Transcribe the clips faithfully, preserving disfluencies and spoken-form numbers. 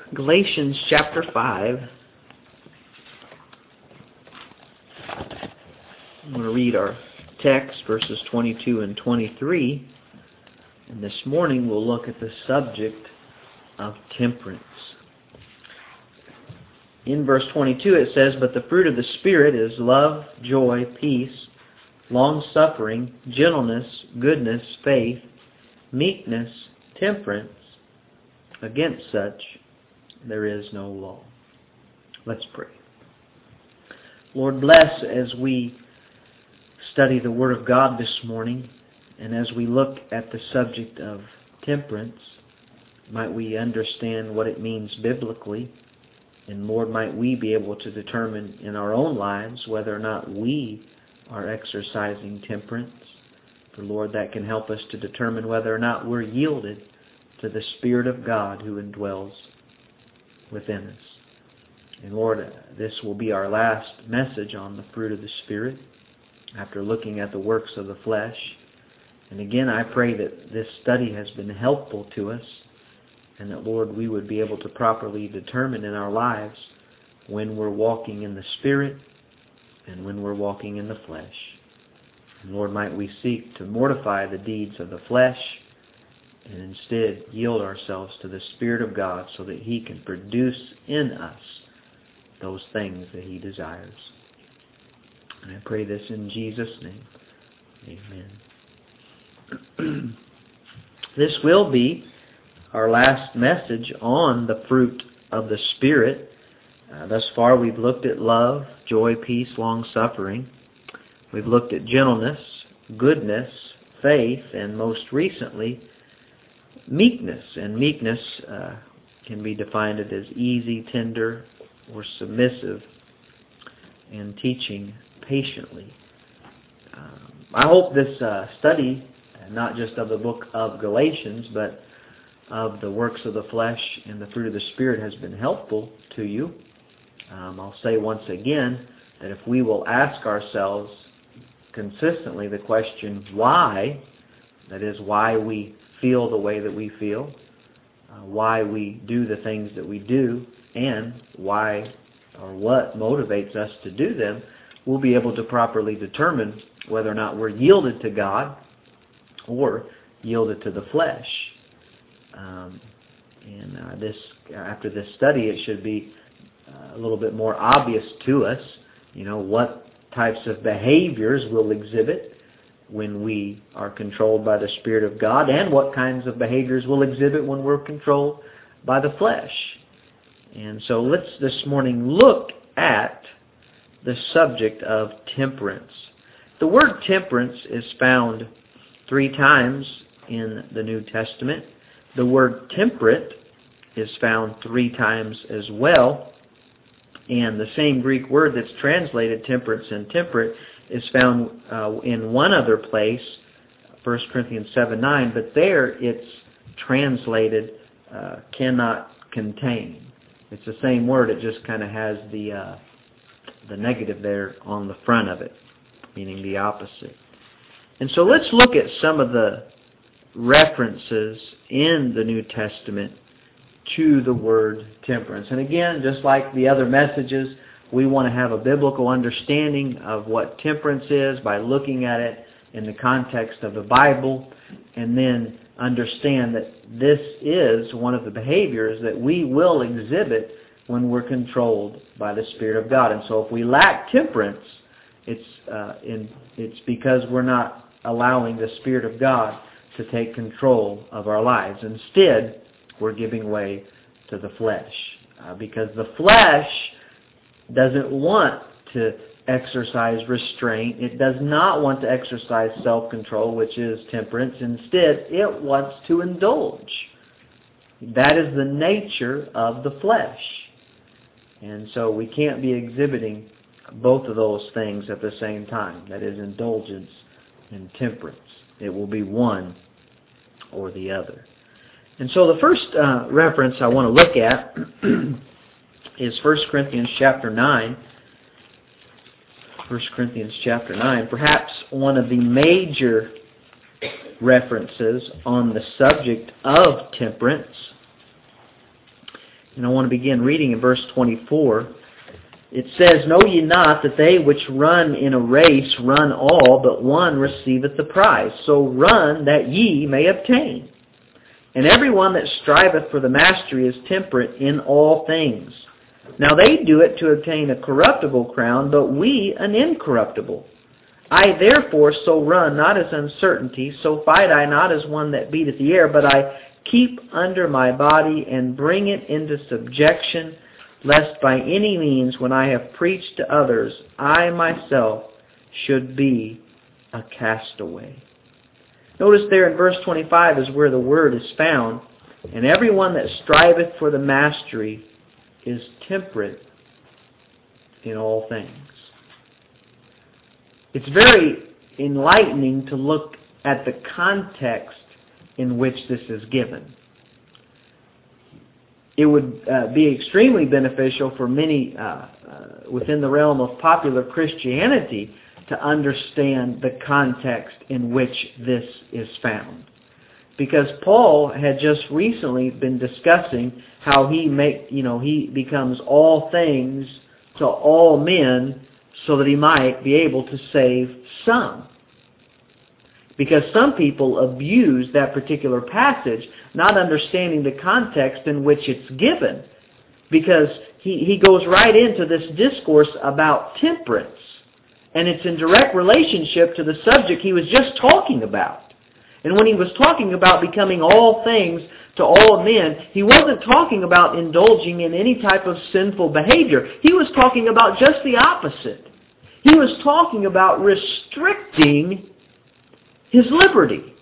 Galatians chapter five. I'm going to read our text, verses twenty-two and twenty-three. And this morning we'll look at the subject of temperance. In verse twenty-two it says, "But the fruit of the Spirit is love, joy, peace, long-suffering, gentleness, goodness, faith, meekness, temperance. Against such there is no law." Let's pray. Lord, bless as we study the Word of God this morning, and as we look at the subject of temperance, might we understand what it means biblically, and Lord, might we be able to determine in our own lives whether or not we are exercising temperance. For Lord, that can help us to determine whether or not we're yielded to the Spirit of God who indwells within us. And Lord, this will be our last message on the fruit of the Spirit after looking at the works of the flesh. And again, I pray that this study has been helpful to us, and that, Lord, we would be able to properly determine in our lives when we're walking in the Spirit and when we're walking in the flesh. And Lord, might we seek to mortify the deeds of the flesh and instead yield ourselves to the Spirit of God so that He can produce in us those things that He desires. And I pray this in Jesus' name. Amen. This will be our last message on the fruit of the Spirit. Uh, thus far we've looked at love, joy, peace, long-suffering. We've looked at gentleness, goodness, faith, and most recently, meekness. And meekness uh, can be defined as easy, tender, or submissive, and teaching patiently. Um, I hope this uh, study, not just of the book of Galatians, but of the works of the flesh and the fruit of the Spirit, has been helpful to you. Um, I'll say once again that if we will ask ourselves consistently the question why, that is, why we feel the way that we feel, uh, why we do the things that we do, and why or what motivates us to do them, we'll be able to properly determine whether or not we're yielded to God or yielded to the flesh. Um, and uh, this, after this study, it should be uh, a little bit more obvious to us, you know, what types of behaviors we'll exhibit when we are controlled by the Spirit of God, and what kinds of behaviors we'll exhibit when we're controlled by the flesh. And so let's this morning look at the subject of temperance. The word temperance is found three times in the New Testament. The word temperate is found three times as well. And the same Greek word that's translated temperance and temperate is found uh, in one other place, First Corinthians seven nine, but there it's translated uh, cannot contain. It's the same word, it just kind of has the uh, the negative there on the front of it, meaning the opposite. And so let's look at some of the references in the New Testament to the word temperance. And again, just like the other messages, we want to have a biblical understanding of what temperance is by looking at it in the context of the Bible, and then understand that this is one of the behaviors that we will exhibit when we're controlled by the Spirit of God. And so if we lack temperance, it's uh, in, it's because we're not allowing the Spirit of God to take control of our lives. Instead, we're giving way to the flesh. Uh, because the flesh doesn't want to exercise restraint. It does not want to exercise self-control, which is temperance. Instead, it wants to indulge. That is the nature of the flesh. And so we can't be exhibiting both of those things at the same time. That is indulgence and temperance. It will be one or the other. And so the first uh, reference I want to look at is First Corinthians chapter nine. First Corinthians chapter nine, perhaps one of the major references on the subject of temperance. And I want to begin reading in verse twenty-four. It says, Know ye not that they which run in a race run all, but one receiveth the prize? So run that ye may obtain. And every one that striveth for the mastery is temperate in all things. Now they do it to obtain a corruptible crown, but we an incorruptible. I therefore so run, not as uncertainty, so fight I not as one that beateth the air, but I keep under my body and bring it into subjection, lest by any means when I have preached to others, I myself should be a castaway. Notice there in verse twenty-five is where the word is found. And everyone that striveth for the mastery is temperate in all things. It's very enlightening to look at the context in which this is given. It would uh, be extremely beneficial for many uh, uh, within the realm of popular Christianity to understand the context in which this is found. Because Paul had just recently been discussing how he make, you know, he becomes all things to all men so that he might be able to save some. Because some people abuse that particular passage, not understanding the context in which it's given. Because he, he goes right into this discourse about temperance. And it's in direct relationship to the subject he was just talking about. And when he was talking about becoming all things to all men, he wasn't talking about indulging in any type of sinful behavior. He was talking about just the opposite. He was talking about restricting his liberty.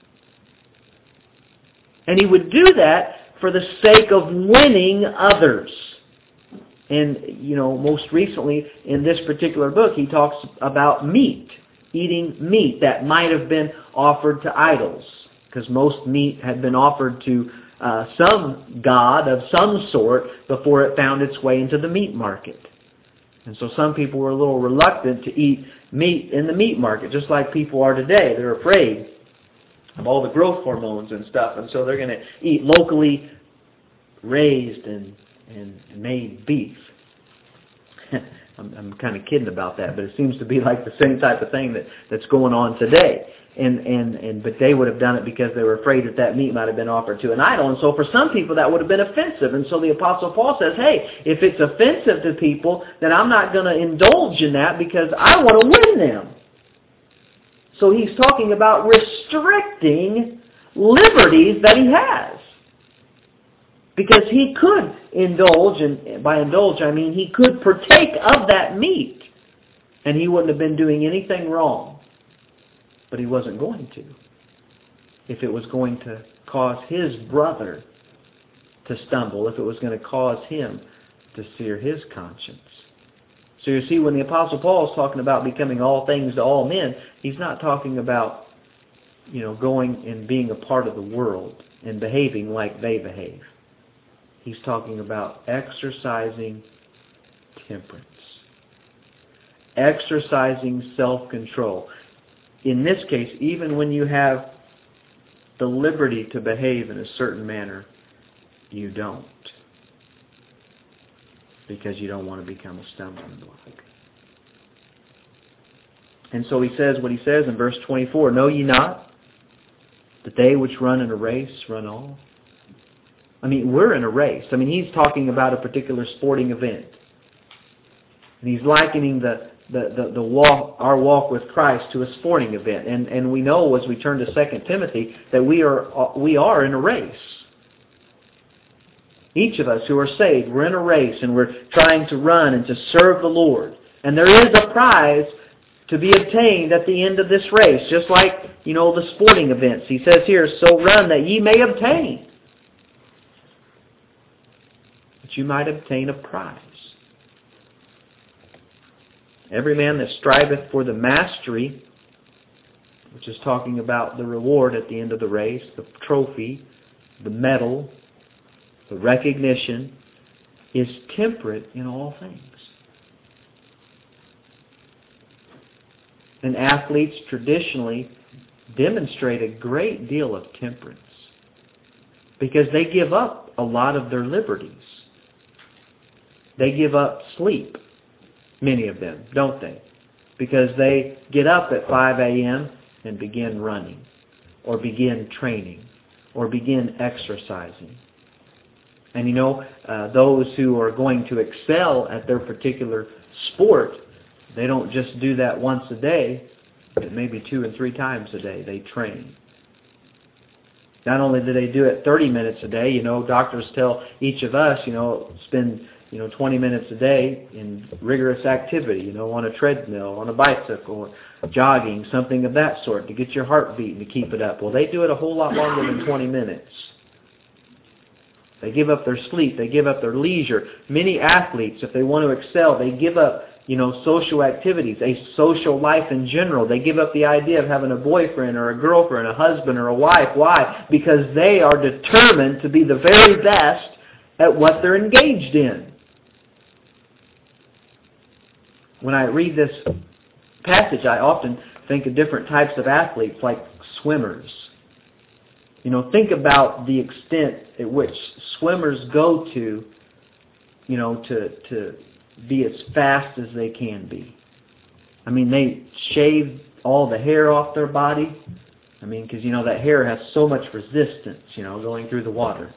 And he would do that for the sake of winning others. And, you know, most recently in this particular book, he talks about meat, eating meat that might have been offered to idols, because most meat had been offered to uh, some god of some sort before it found its way into the meat market. And so some people were a little reluctant to eat meat in the meat market, just like people are today. They're afraid of all the growth hormones and stuff, and so they're going to eat locally raised and, and made beef. I'm, I'm kind of kidding about that, but it seems to be like the same type of thing that, that's going on today. And, and, and but they would have done it because they were afraid that that meat might have been offered to an idol. And so for some people that would have been offensive. And so the Apostle Paul says, hey, if it's offensive to people, then I'm not going to indulge in that because I want to win them. So he's talking about restricting liberties that he has. Because he could indulge, and by indulge I mean he could partake of that meat, and he wouldn't have been doing anything wrong. But he wasn't going to. If it was going to cause his brother to stumble, if it was going to cause him to sear his conscience. So you see, when the Apostle Paul is talking about becoming all things to all men, he's not talking about, you know, going and being a part of the world and behaving like they behave. He's talking about exercising temperance. Exercising self-control. In this case, even when you have the liberty to behave in a certain manner, you don't. Because you don't want to become a stumbling block. And so he says what he says in verse twenty-four, Know ye not that they which run in a race run all? I mean, we're in a race. I mean, he's talking about a particular sporting event. And he's likening the, the, the, the walk, our walk with Christ to a sporting event. And, and we know as we turn to Second Timothy that we are, we are in a race. Each of us who are saved, we're in a race and we're trying to run and to serve the Lord. And there is a prize to be obtained at the end of this race, just like, you know, the sporting events. He says here, So run that ye may obtain. You might obtain a prize. Every man that striveth for the mastery, which is talking about the reward at the end of the race, the trophy, the medal, the recognition, is temperate in all things. And athletes traditionally demonstrate a great deal of temperance because they give up a lot of their liberties. they give up sleep, many of them, don't they? Because they get up at five a.m. and begin running, or begin training, or begin exercising. And you know, uh, those who are going to excel at their particular sport, they don't just do that once a day, but maybe two and three times a day. They train. Not only do they do it thirty minutes a day, you know, doctors tell each of us, you know, spend, you know, twenty minutes a day in rigorous activity, you know, on a treadmill, on a bicycle, jogging, something of that sort, to get your heart beating, to keep it up. Well, they do it a whole lot longer than twenty minutes. They give up their sleep. They give up their leisure. Many athletes, if they want to excel, they give up, you know, social activities, a social life in general. They give up the idea of having a boyfriend or a girlfriend, a husband or a wife. Why? Because they are determined to be the very best at what they're engaged in. When I read this passage, I often think of different types of athletes, like swimmers. You know, think about the extent at which swimmers go to, you know, to to be as fast as they can be. I mean, they shave all the hair off their body. I mean, because, you know, that hair has so much resistance, you know, going through the water.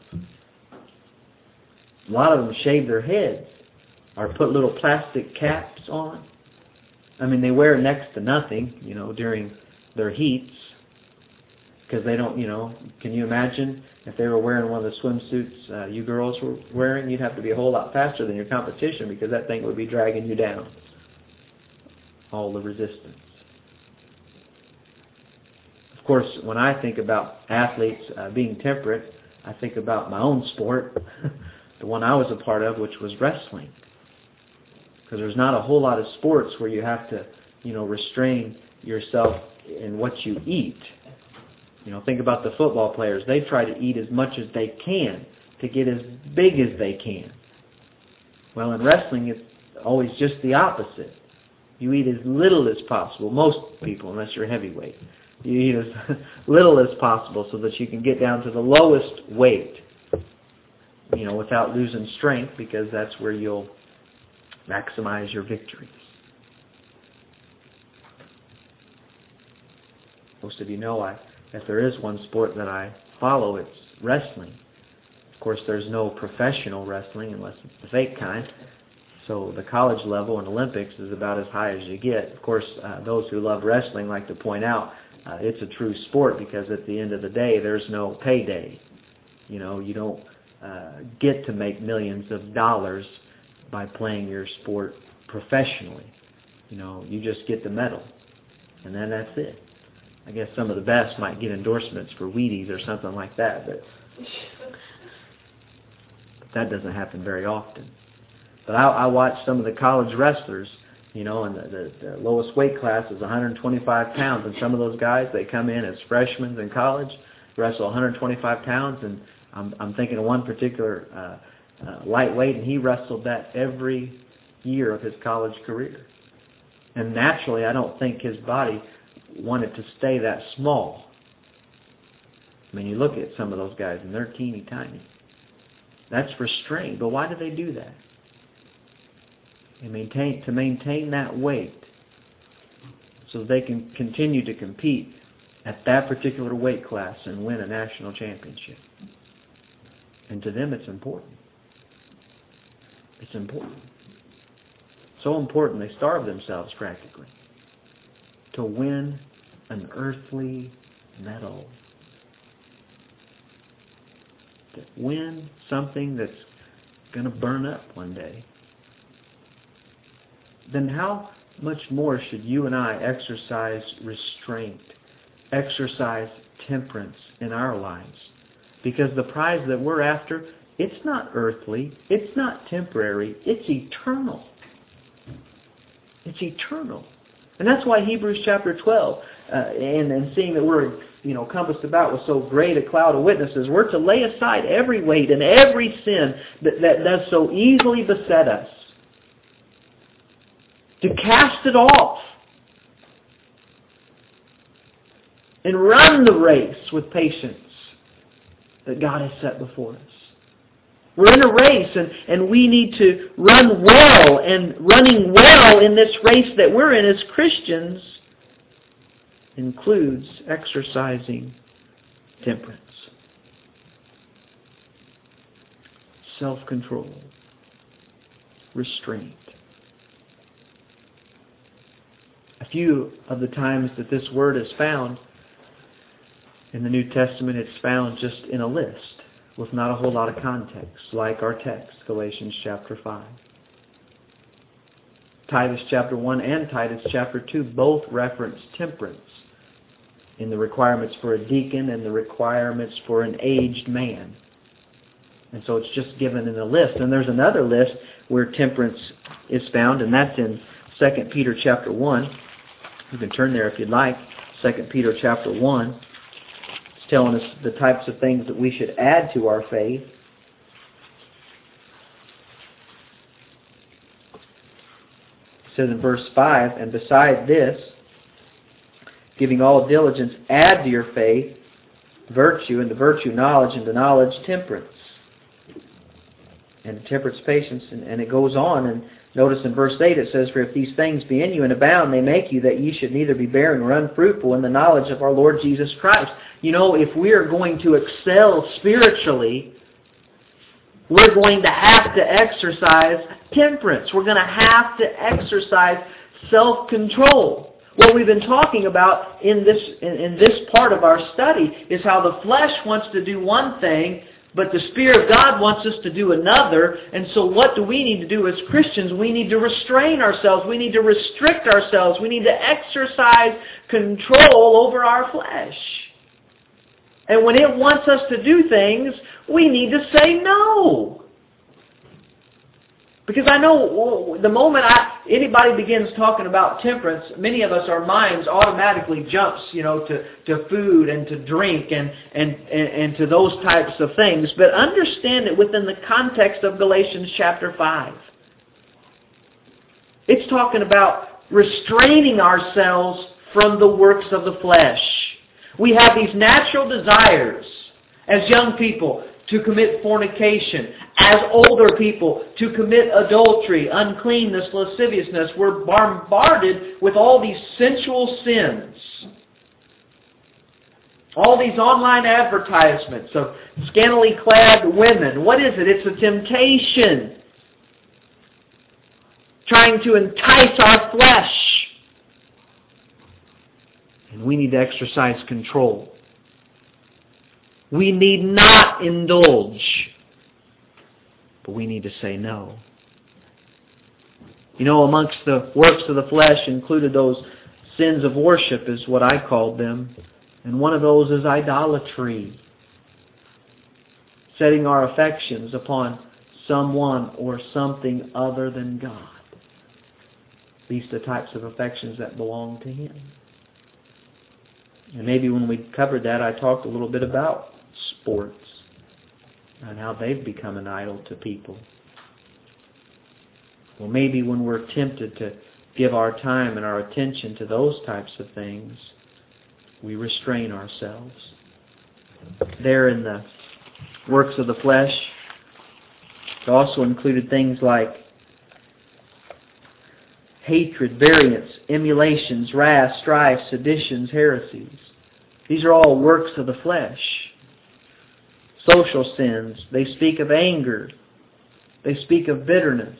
A lot of them shave their heads or put little plastic caps on. I mean, they wear next to nothing, you know, during their heats. Because they don't, you know, can you imagine if they were wearing one of the swimsuits uh, you girls were wearing? You'd have to be a whole lot faster than your competition because that thing would be dragging you down. All the resistance. Of course, when I think about athletes uh, being temperate, I think about my own sport, the one I was a part of, which was wrestling. Because there's not a whole lot of sports where you have to, you know, restrain yourself in what you eat. You know, think about the football players. They try to eat as much as they can to get as big as they can. Well, in wrestling, it's always just the opposite. You eat as little as possible. Most people, unless you're heavyweight, you eat as little as possible so that you can get down to the lowest weight, you know, without losing strength, because that's where you'll maximize your victories. Most of you know I... If there is one sport that I follow, it's wrestling. Of course, there's no professional wrestling unless it's the fake kind. So the college level and Olympics is about as high as you get. Of course, uh, those who love wrestling like to point out uh, it's a true sport because at the end of the day, there's no payday. You know, you don't uh, get to make millions of dollars by playing your sport professionally. You know, you just get the medal, and then that's it. I guess some of the best might get endorsements for Wheaties or something like that, but, but that doesn't happen very often. But I, I watch some of the college wrestlers, you know, and the, the, the lowest weight class is one hundred twenty-five pounds, and some of those guys, they come in as freshmen in college, wrestle one hundred twenty-five pounds, and I'm, I'm thinking of one particular uh, uh, lightweight, and he wrestled that every year of his college career. And naturally, I don't think his body wanted to stay that small. I mean, you look at some of those guys, and they're teeny tiny. That's restraint. But why do they do that? They maintain, to maintain that weight so they can continue to compete at that particular weight class and win a national championship. And to them, it's important. It's important. So important, they starve themselves practically to win an earthly medal. To win something that's going to burn up one day. Then how much more should you and I exercise restraint, exercise temperance in our lives? Because the prize that we're after, it's not earthly, it's not temporary, it's eternal. It's eternal. And that's why Hebrews chapter twelve, uh, and, and seeing that we're, you know, compassed about with so great a cloud of witnesses, we're to lay aside every weight and every sin that, that does so easily beset us. To cast it off. And run the race with patience that God has set before us. We're in a race, and, and we need to run well. And running well in this race that we're in as Christians includes exercising temperance, self-control, restraint. A few of the times that this word is found in the New Testament, it's found just in a list with not a whole lot of context, like our text, Galatians chapter five. Titus chapter one and Titus chapter two both reference temperance in the requirements for a deacon and the requirements for an aged man. And so it's just given in a list. And there's another list where temperance is found, and that's in Second Peter chapter one. You can turn there if you'd like. Second Peter chapter one. It's telling us the types of things that we should add to our faith. It says in verse five, and beside this, giving all diligence, add to your faith virtue, and to virtue knowledge, and to knowledge temperance, and to temperance patience. And, and it goes on, and notice in verse eight it says, for if these things be in you and abound, they make you that ye should neither be barren nor unfruitful in the knowledge of our Lord Jesus Christ. You know, if we are going to excel spiritually, we're going to have to exercise temperance. We're going to have to exercise self-control. What we've been talking about in this in, in this part of our study is how the flesh wants to do one thing, but the Spirit of God wants us to do another. And so what do we need to do as Christians? We need to restrain ourselves. We need to restrict ourselves. We need to exercise control over our flesh. And when it wants us to do things, we need to say no. Because I know the moment I, anybody begins talking about temperance, many of us, our minds automatically jumps, you know, to, to food and to drink and, and, and, and to those types of things. But understand it within the context of Galatians chapter five. It's talking about restraining ourselves from the works of the flesh. We have these natural desires as young people to commit fornication, as older people to commit adultery, uncleanness, lasciviousness. We're bombarded with all these sensual sins. All these online advertisements of scantily clad women. What is it? It's a temptation. Trying to entice our flesh. And we need to exercise control. We need not indulge, but we need to say no. You know, amongst the works of the flesh included those sins of worship, is what I called them. And one of those is idolatry. Setting our affections upon someone or something other than God. These are the types of affections that belong to Him. And maybe when we covered that, I talked a little bit about sports and how they've become an idol to people. Well, maybe when we're tempted to give our time and our attention to those types of things, we restrain ourselves. There in the works of the flesh, it also included things like hatred, variance, emulations, wrath, strife, seditions, heresies. These are all works of the flesh. Social sins. They speak of anger. They speak of bitterness.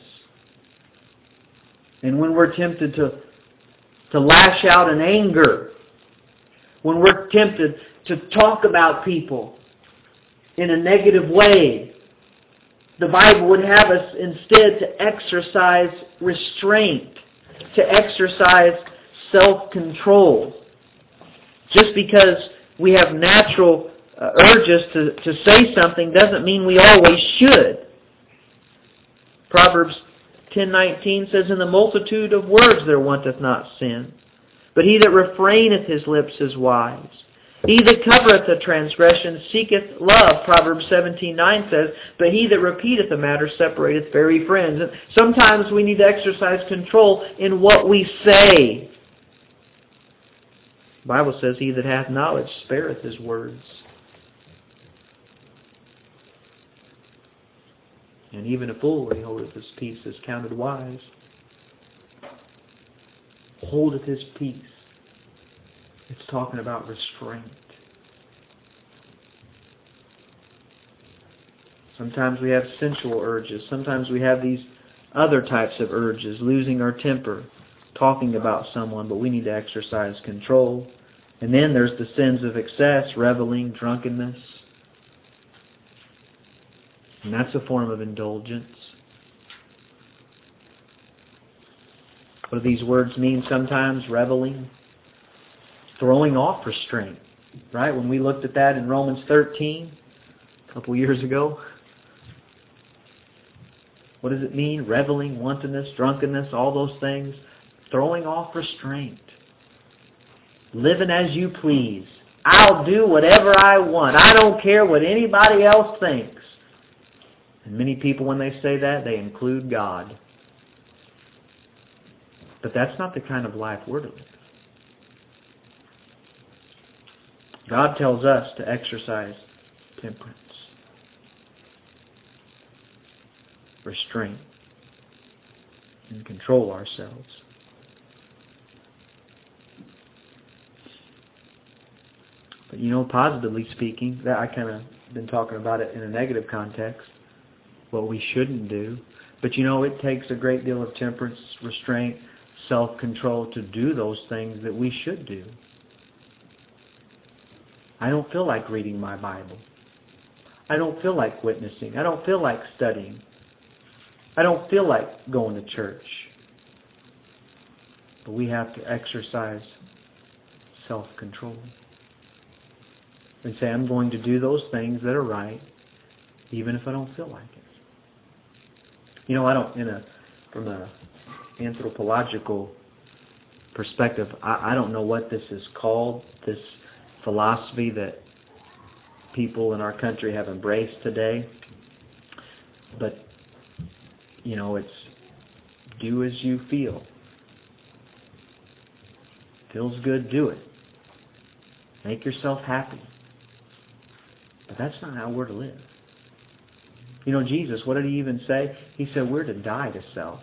And when we're tempted to, to lash out in anger, when we're tempted to talk about people in a negative way, the Bible would have us instead to exercise restraint, to exercise self-control. Just because we have natural uh, urges to, to say something doesn't mean we always should. Proverbs ten nineteen says, in the multitude of words there wanteth not sin, but he that refraineth his lips is wise. He that covereth a transgression seeketh love, Proverbs seventeen nine says, but he that repeateth a matter separateth very friends. And sometimes we need to exercise control in what we say. The Bible says, he that hath knowledge spareth his words. And even a fool, when he holdeth his peace, is counted wise. Holdeth his peace. It's talking about restraint. Sometimes we have sensual urges. Sometimes we have these other types of urges, losing our temper, talking about someone, but we need to exercise control. And then there's the sins of excess, reveling, drunkenness. And that's a form of indulgence. What do these words mean sometimes? Reveling, throwing off restraint. Right? When we looked at that in Romans thirteen, a couple years ago, what does it mean? Reveling, wantonness, drunkenness, all those things. Throwing off restraint. Living as you please. I'll do whatever I want. I don't care what anybody else thinks. And many people, when they say that, they include God. But that's not the kind of life we're to live. God tells us to exercise temperance, restraint, and control ourselves. But you know, positively speaking, that I kind of been talking about it in a negative context, what we shouldn't do. But you know, it takes a great deal of temperance, restraint, self-control to do those things that we should do. I don't feel like reading my Bible. I don't feel like witnessing. I don't feel like studying. I don't feel like going to church. But we have to exercise self-control. And say, I'm going to do those things that are right, even if I don't feel like it. You know, I don't, in a, from a anthropological perspective, I, I don't know what this is called, this philosophy that people in our country have embraced today. But, you know, it's do as you feel. Feels good, do it. Make yourself happy. But that's not how we're to live. You know, Jesus, what did he even say? He said we're to die to self.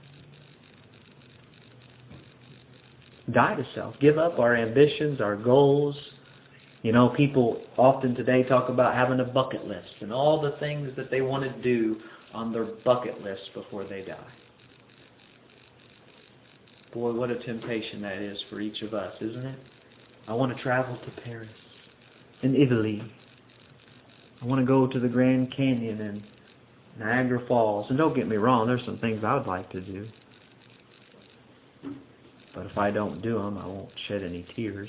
Die to self. Give up our ambitions, our goals. You know, people often today talk about having a bucket list and all the things that they want to do on their bucket list before they die. Boy, what a temptation that is for each of us, isn't it? I want to travel to Paris and Italy. I want to go to the Grand Canyon and Niagara Falls. And don't get me wrong, there's some things I would like to do. But if I don't do them, I won't shed any tears.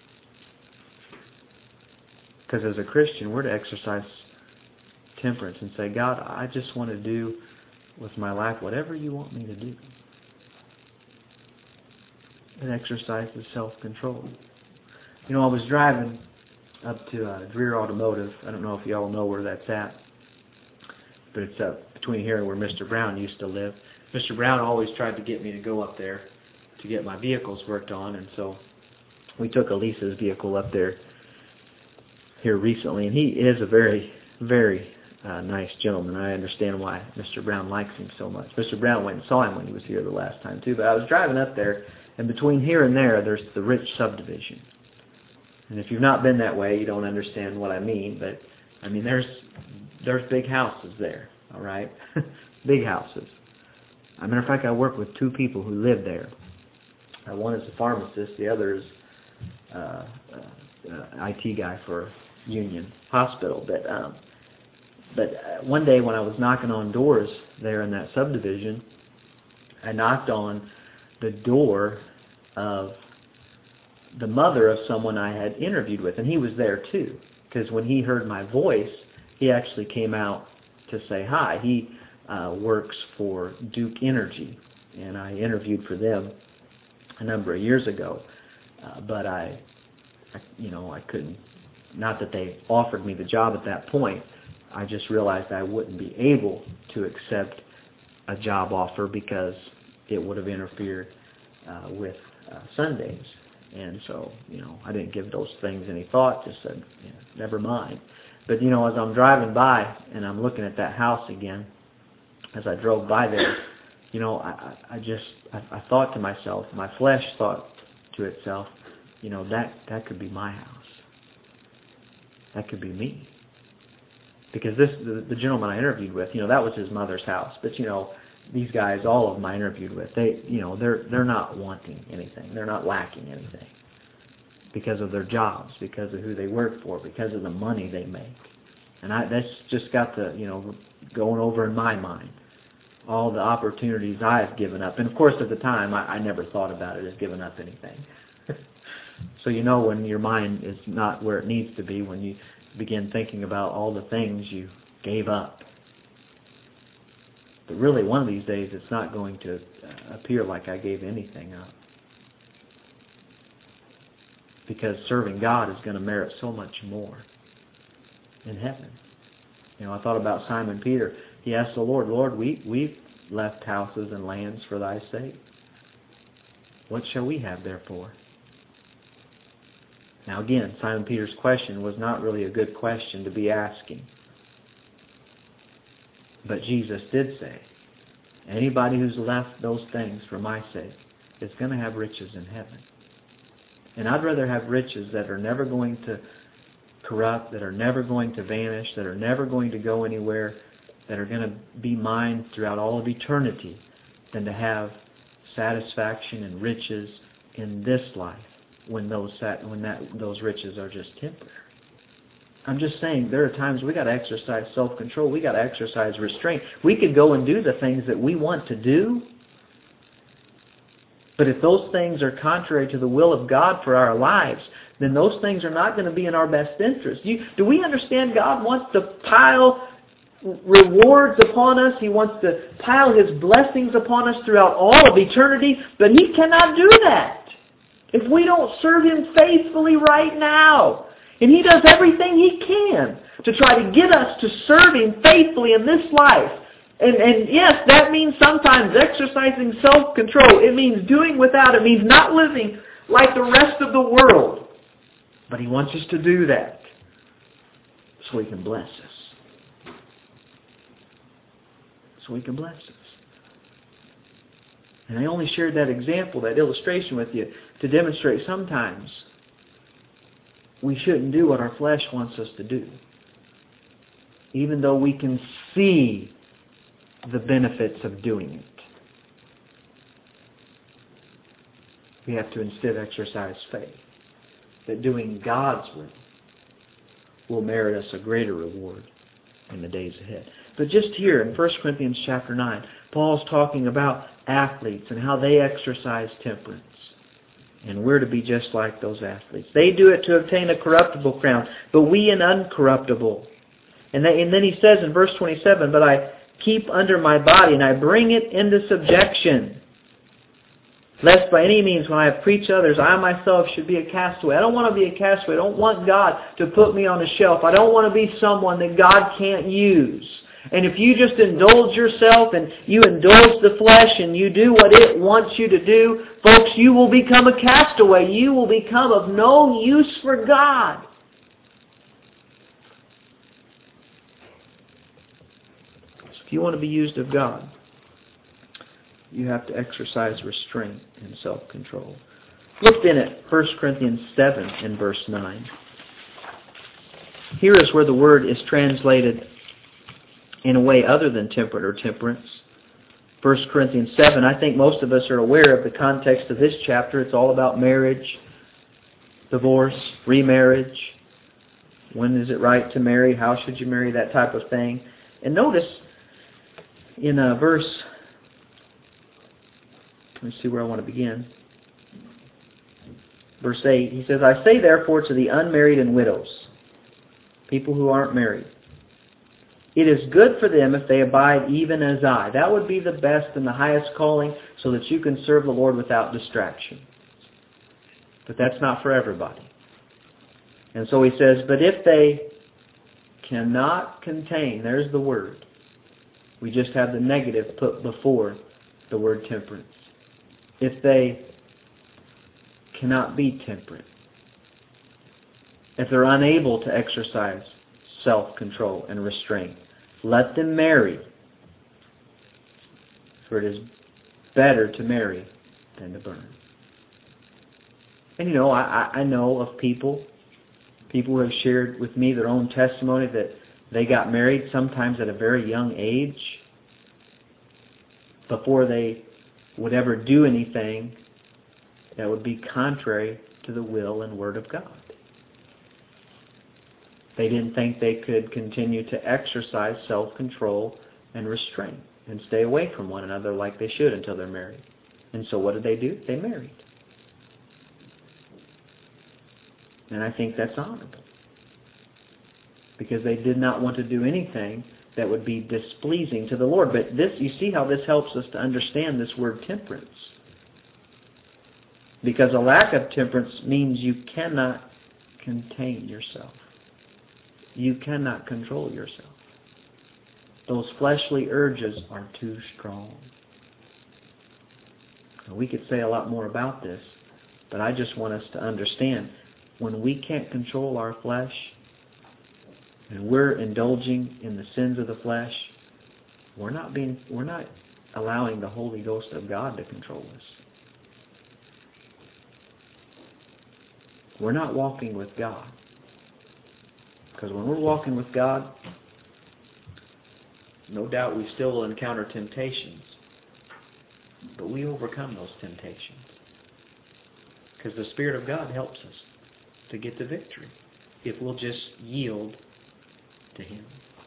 Because as a Christian, we're to exercise temperance and say, God, I just want to do with my life whatever you want me to do. And exercise the self-control. You know, I was driving up to uh, Dreer Automotive. I don't know if you all know where that's at. But it's up between here and where Mister Brown used to live. Mister Brown always tried to get me to go up there to get my vehicles worked on. And so we took Elisa's vehicle up there here recently. And he is a very, very uh, nice gentleman. I understand why Mister Brown likes him so much. Mister Brown went and saw him when he was here the last time too. But I was driving up there, and between here and there, there's the Rich subdivision. And if you've not been that way, you don't understand what I mean. But, I mean, there's there's big houses there, all right? Big houses. As a matter of fact, I work with two people who live there. Uh, one is a pharmacist. The other is uh, uh, uh, I T guy for Union Hospital. But, um, but uh, one day when I was knocking on doors there in that subdivision, I knocked on the door of the mother of someone I had interviewed with, and he was there too, because when he heard my voice, he actually came out to say hi. He uh, works for Duke Energy, and I interviewed for them a number of years ago, uh, but I, I, you know, I couldn't, not that they offered me the job at that point, I just realized I wouldn't be able to accept a job offer because it would have interfered uh, with uh, Sundays. And so, you know, I didn't give those things any thought, just said, you know, never mind. But, you know, as I'm driving by and I'm looking at that house again, as I drove by there, you know, I, I just, I, I thought to myself, my flesh thought to itself, you know, that, that could be my house. That could be me. Because this, the, the gentleman I interviewed with, you know, that was his mother's house. But, you know, these guys, all of them I interviewed with, they, you know, they're, they're not wanting anything. They're not lacking anything. Because of their jobs, because of who they work for, because of the money they make. And I, that's just got the, you know, going over in my mind. All the opportunities I've given up. And of course at the time I, I never thought about it as giving up anything. So you know when your mind is not where it needs to be, when you begin thinking about all the things you gave up. But really one of these days it's not going to appear like I gave anything up. Because serving God is going to merit so much more in heaven. You know, I thought about Simon Peter. He asked the Lord, Lord, we, we've left houses and lands for thy sake. What shall we have therefore? Now again, Simon Peter's question was not really a good question to be asking. But Jesus did say, anybody who's left those things for my sake is going to have riches in heaven. And I'd rather have riches that are never going to corrupt, that are never going to vanish, that are never going to go anywhere, that are going to be mine throughout all of eternity, than to have satisfaction and riches in this life when those when that those riches are just temporary. I'm just saying there are times we got to exercise self-control. We got to exercise restraint. We could go and do the things that we want to do, but if those things are contrary to the will of God for our lives, then those things are not going to be in our best interest. You, do we understand God wants to pile rewards upon us? He wants to pile His blessings upon us throughout all of eternity, but He cannot do that if we don't serve Him faithfully right now. And He does everything He can to try to get us to serve Him faithfully in this life. And, and yes, that means sometimes exercising self-control. It means doing without. It means not living like the rest of the world. But He wants us to do that so He can bless us. So He can bless us. And I only shared that example, that illustration with you to demonstrate sometimes we shouldn't do what our flesh wants us to do. Even though we can see the benefits of doing it. We have to instead exercise faith that doing God's will will merit us a greater reward in the days ahead. But just here in First Corinthians chapter nine, Paul's talking about athletes and how they exercise temperance. And we're to be just like those athletes. They do it to obtain a corruptible crown, but we an uncorruptible. And, they, and then he says in verse twenty-seven, but I keep under my body and I bring it into subjection, lest by any means when I have preached others, I myself should be a castaway. I don't want to be a castaway. I don't want God to put me on a shelf. I don't want to be someone that God can't use. And if you just indulge yourself and you indulge the flesh and you do what it wants you to do, folks, you will become a castaway. You will become of no use for God. So if you want to be used of God, you have to exercise restraint and self-control. Look then at First Corinthians seven in verse nine. Here is where the word is translated in a way other than temperate or temperance. First Corinthians seven, I think most of us are aware of the context of this chapter. It's all about marriage, divorce, remarriage. When is it right to marry? How should you marry? That type of thing. And notice in uh, verse, let me see where I want to begin. Verse eight, he says, I say therefore to the unmarried and widows, people who aren't married, it is good for them if they abide even as I. That would be the best and the highest calling so that you can serve the Lord without distraction. But that's not for everybody. And so he says, but if they cannot contain, there's the word. We just have the negative put before the word temperance. If they cannot be temperate, if they're unable to exercise self-control and restraint, let them marry For it is better to marry than to burn. And you know, I, I know of people, people who have shared with me their own testimony that they got married sometimes at a very young age before they would ever do anything that would be contrary to the will and word of God. They didn't think they could continue to exercise self-control and restraint and stay away from one another like they should until they're married. And so what did they do? They married. And I think that's honorable. Because they did not want to do anything that would be displeasing to the Lord. But this, you see how this helps us to understand this word temperance. Because a lack of temperance means you cannot contain yourself. You cannot control yourself. Those fleshly urges are too strong. We could say a lot more about this, but I just want us to understand, when we can't control our flesh, and we're indulging in the sins of the flesh, we're not being, we're not allowing the Holy Ghost of God to control us. We're not walking with God. Because when we're walking with God, no doubt we still will encounter temptations, but we overcome those temptations. Because the Spirit of God helps us to get the victory if we'll just yield to Him.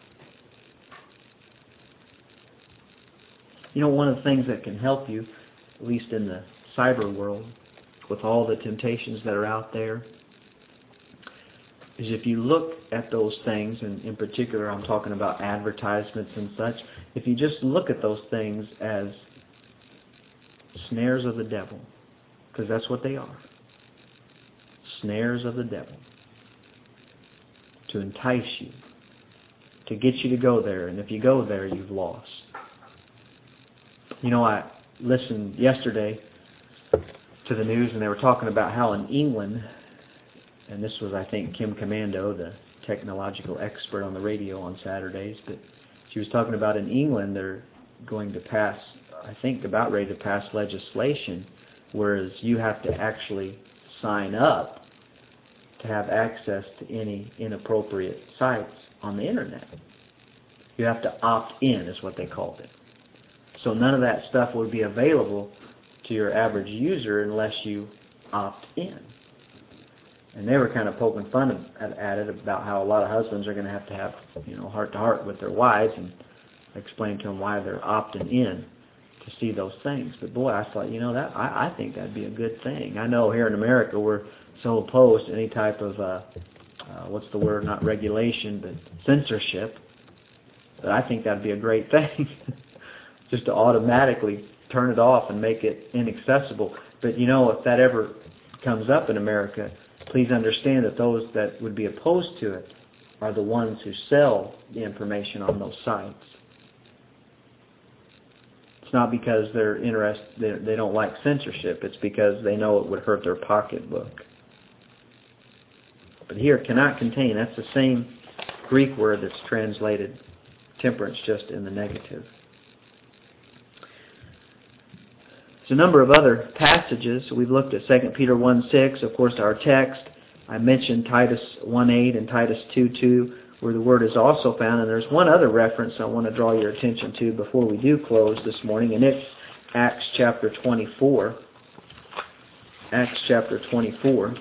You know, one of the things that can help you, at least in the cyber world, with all the temptations that are out there, is if you look at those things, and in particular I'm talking about advertisements and such, if you just look at those things as snares of the devil, because that's what they are. Snares of the devil. To entice you. To get you to go there. And if you go there, you've lost. You know, I listened yesterday to the news, and they were talking about how in England, and this was, I think, Kim Commando, the technological expert on the radio on Saturdays, but she was talking about in England they're going to pass, I think about ready to pass legislation, whereas you have to actually sign up to have access to any inappropriate sites on the internet. You have to opt in, is what they called it. So none of that stuff would be available to your average user unless you opt in. And they were kind of poking fun at, at it about how a lot of husbands are going to have to have, you know, heart-to-heart with their wives and explain to them why they're opting in to see those things. But boy, I thought, you know, that I, I think that'd be a good thing. I know here in America we're so opposed to any type of, uh, uh, what's the word, not regulation, but censorship, that I think that'd be a great thing. Just to automatically turn it off and make it inaccessible. But you know, if that ever comes up in America, please understand that those that would be opposed to it are the ones who sell the information on those sites. It's not because they're interested, they, they don't like censorship. It's because they know it would hurt their pocketbook. But here, cannot contain, that's the same Greek word that's translated temperance, just in the negative. There's a number of other passages. We've looked at Second Peter one six, of course, our text. I mentioned Titus one eight and Titus two two, where the word is also found. And there's one other reference I want to draw your attention to before we do close this morning, and it's Acts chapter twenty-four. Acts chapter twenty-four.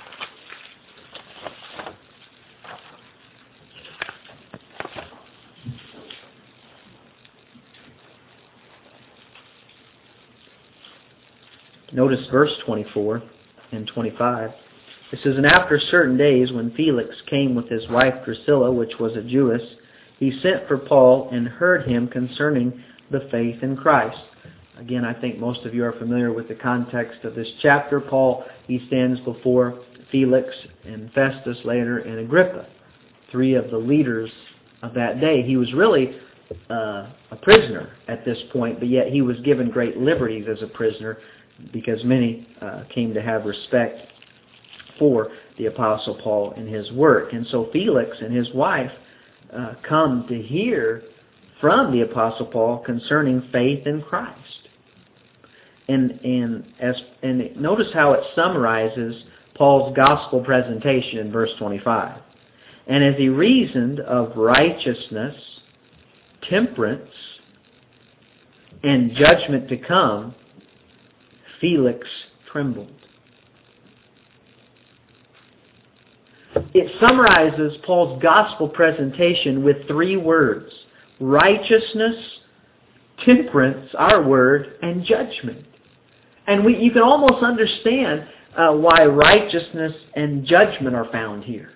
Notice verse twenty-four and twenty-five. It says, "And after certain days, when Felix came with his wife Drusilla, which was a Jewess, he sent for Paul and heard him concerning the faith in Christ." Again, I think most of you are familiar with the context of this chapter. Paul, he stands before Felix and Festus later and Agrippa, three of the leaders of that day. He was really uh, a prisoner at this point, but yet he was given great liberties as a prisoner, because many uh, came to have respect for the Apostle Paul and his work. And so Felix and his wife uh, come to hear from the Apostle Paul concerning faith in Christ. And and as and notice how it summarizes Paul's gospel presentation in verse twenty-five. And as he reasoned of righteousness, temperance, and judgment to come, Felix trembled. It summarizes Paul's gospel presentation with three words: righteousness, temperance, our word, and judgment. And we, you can almost understand uh, why righteousness and judgment are found here.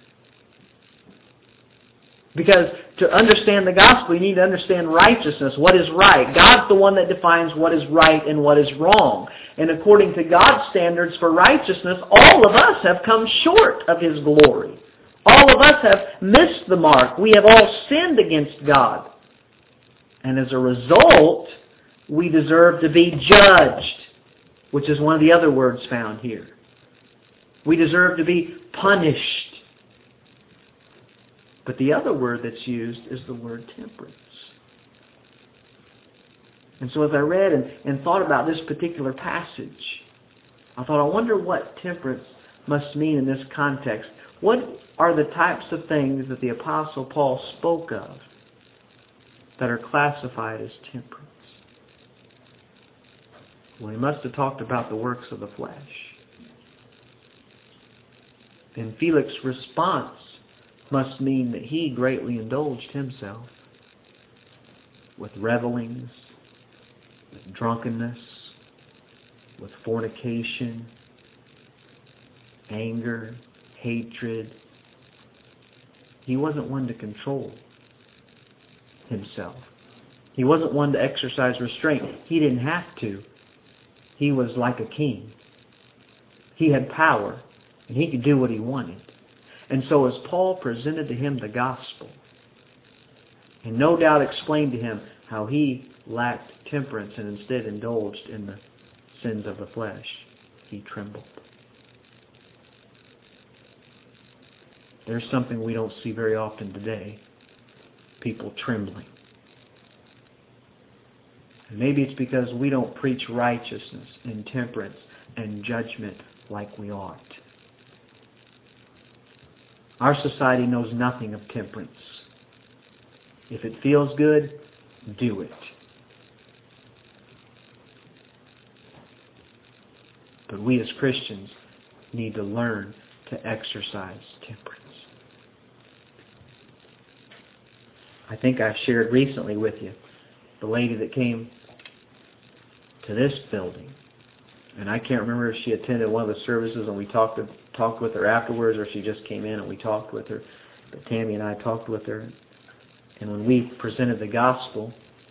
Because to understand the gospel, you need to understand righteousness, what is right. God's the one that defines what is right and what is wrong. And according to God's standards for righteousness, all of us have come short of His glory. All of us have missed the mark. We have all sinned against God. And as a result, we deserve to be judged, which is one of the other words found here. We deserve to be punished. But the other word that's used is the word temperance. And so as I read and, and thought about this particular passage, I thought, I wonder what temperance must mean in this context. What are the types of things that the Apostle Paul spoke of that are classified as temperance? Well, he must have talked about the works of the flesh. And Felix's response must mean that he greatly indulged himself with revelings, with drunkenness, with fornication, anger, hatred. He wasn't one to control himself. He wasn't one to exercise restraint. He didn't have to. He was like a king. He had power, and he could do what he wanted. And so as Paul presented to him the gospel, and no doubt explained to him how he lacked temperance and instead indulged in the sins of the flesh, he trembled. There's something we don't see very often today. People trembling. And maybe it's because we don't preach righteousness and temperance and judgment like we ought. Our society knows nothing of temperance. If it feels good, do it. But we as Christians need to learn to exercise temperance. I think I've shared recently with you the lady that came to this building. And I can't remember if she attended one of the services and we talked to, talked with her afterwards, or she just came in and we talked with her. But Tammy and I talked with her. And when we presented the gospel,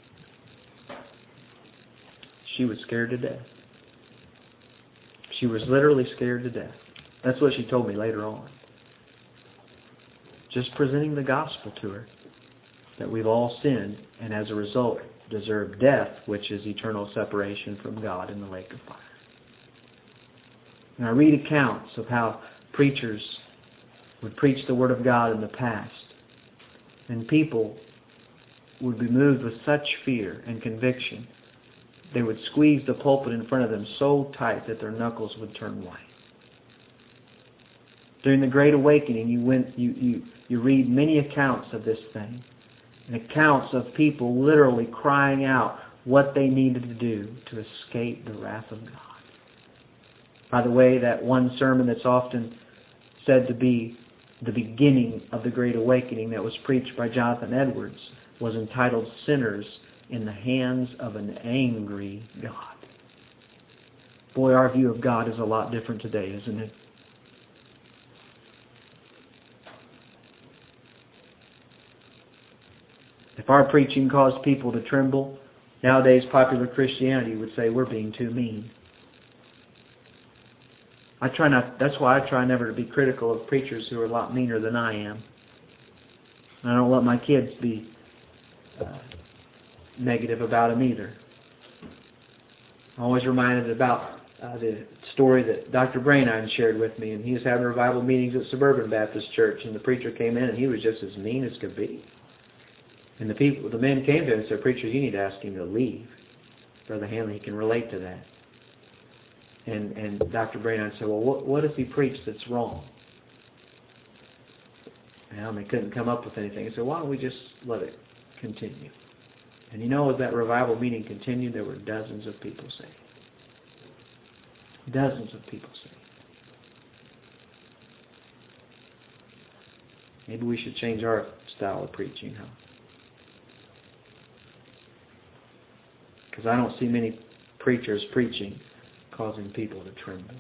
she was scared to death. She was literally scared to death. That's what she told me later on. Just presenting the gospel to her, that we've all sinned and as a result deserve death, which is eternal separation from God in the lake of fire. And I read accounts of how preachers would preach the Word of God in the past, and people would be moved with such fear and conviction, they would squeeze the pulpit in front of them so tight that their knuckles would turn white. During the Great Awakening, you went, you, you, you read many accounts of this thing, and accounts of people literally crying out what they needed to do to escape the wrath of God. By the way, that one sermon that's often said to be the beginning of the Great Awakening that was preached by Jonathan Edwards was entitled Sinners in the Hands of an Angry God. Boy, our view of God is a lot different today, isn't it? If our preaching caused people to tremble, nowadays popular Christianity would say we're being too mean. I try not. That's why I try never to be critical of preachers who are a lot meaner than I am. I don't let my kids be uh, negative about them either. I'm always reminded about uh, the story that Doctor Brainine shared with me, and he was having revival meetings at Suburban Baptist Church, and the preacher came in, and he was just as mean as could be. And the people, the men came to him and said, "Preacher, you need to ask him to leave." Brother Hanley, he can relate to that. And and Doctor Brainerd said, "Well, what what does he preach that's wrong?" And they couldn't come up with anything. He said, "Why don't we just let it continue?" And you know, as that revival meeting continued, there were dozens of people saved. Dozens of people saved. Maybe we should change our style of preaching, huh? Because I don't see many preachers preaching causing people to tremble.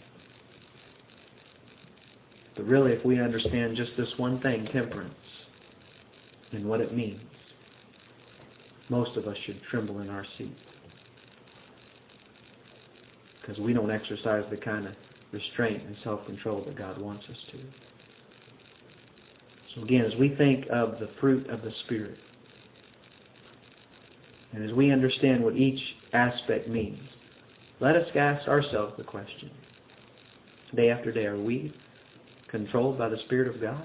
But really, if we understand just this one thing, temperance, and what it means, most of us should tremble in our seat. Because we don't exercise the kind of restraint and self-control that God wants us to. So again, as we think of the fruit of the Spirit, and as we understand what each aspect means, let us ask ourselves the question, day after day, are we controlled by the Spirit of God?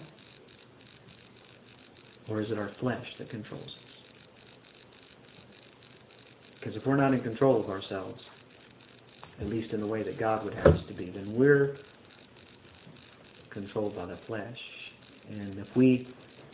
Or is it our flesh that controls us? Because if we're not in control of ourselves, at least in the way that God would have us to be, then we're controlled by the flesh. And if we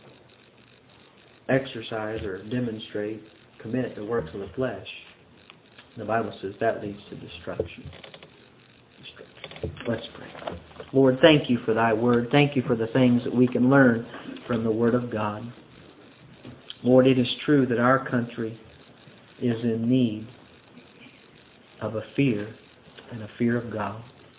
exercise or demonstrate, commit the works of the flesh, the Bible says that leads to destruction. destruction. Let's pray. Lord, thank you for thy word. Thank you for the things that we can learn from the word of God. Lord, it is true that our country is in need of a fear and a fear of God.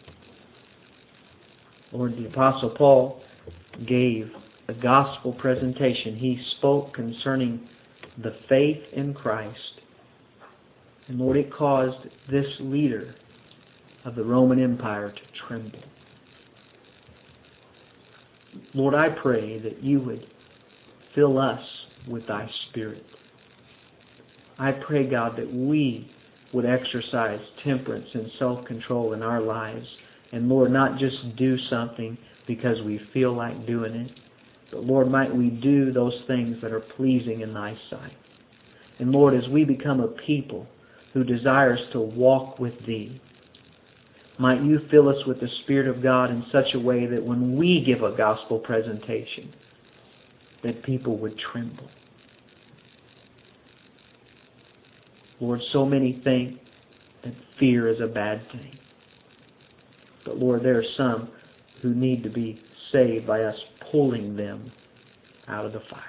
Lord, the Apostle Paul gave a gospel presentation. He spoke concerning the faith in Christ. And Lord, it caused this leader of the Roman Empire to tremble. Lord, I pray that you would fill us with thy Spirit. I pray, God, that we would exercise temperance and self-control in our lives. And Lord, not just do something because we feel like doing it, but Lord, might we do those things that are pleasing in thy sight. And Lord, as we become a people who desires to walk with thee, might you fill us with the Spirit of God in such a way that when we give a gospel presentation, that people would tremble. Lord, so many think that fear is a bad thing. But Lord, there are some who need to be saved by us pulling them out of the fire.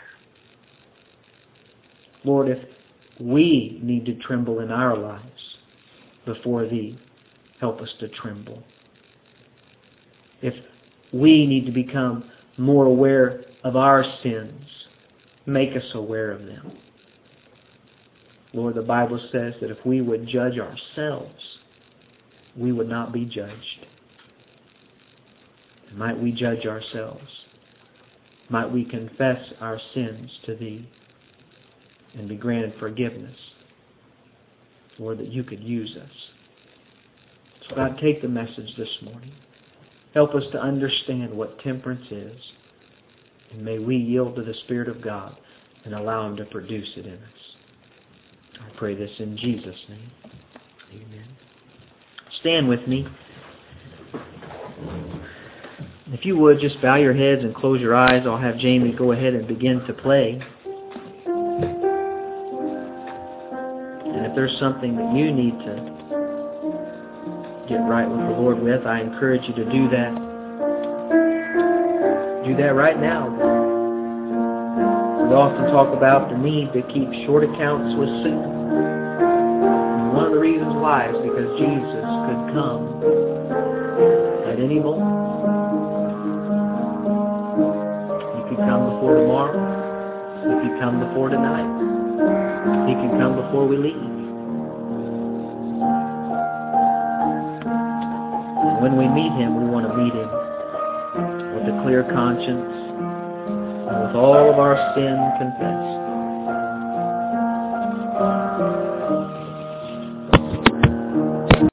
Lord, if we need to tremble in our lives before thee, help us to tremble. If we need to become more aware of our sins, make us aware of them. Lord, the Bible says that if we would judge ourselves, we would not be judged. Might we judge ourselves? Might we confess our sins to thee and be granted forgiveness? Lord, that you could use us. So God, take the message this morning. Help us to understand what temperance is. And may we yield to the Spirit of God and allow him to produce it in us. I pray this in Jesus' name. Amen. Stand with me. If you would, just bow your heads and close your eyes. I'll have Jamie go ahead and begin to play. And if there's something that you need to get right with the Lord with, I encourage you to do that. Do that right now. We often talk about the need to keep short accounts with sin. And one of the reasons why is because Jesus could come at any moment. He could come before tomorrow. He could come before tonight. He could come before we leave. And when we meet him, we want to meet him with a clear conscience and with all of our sin confessed.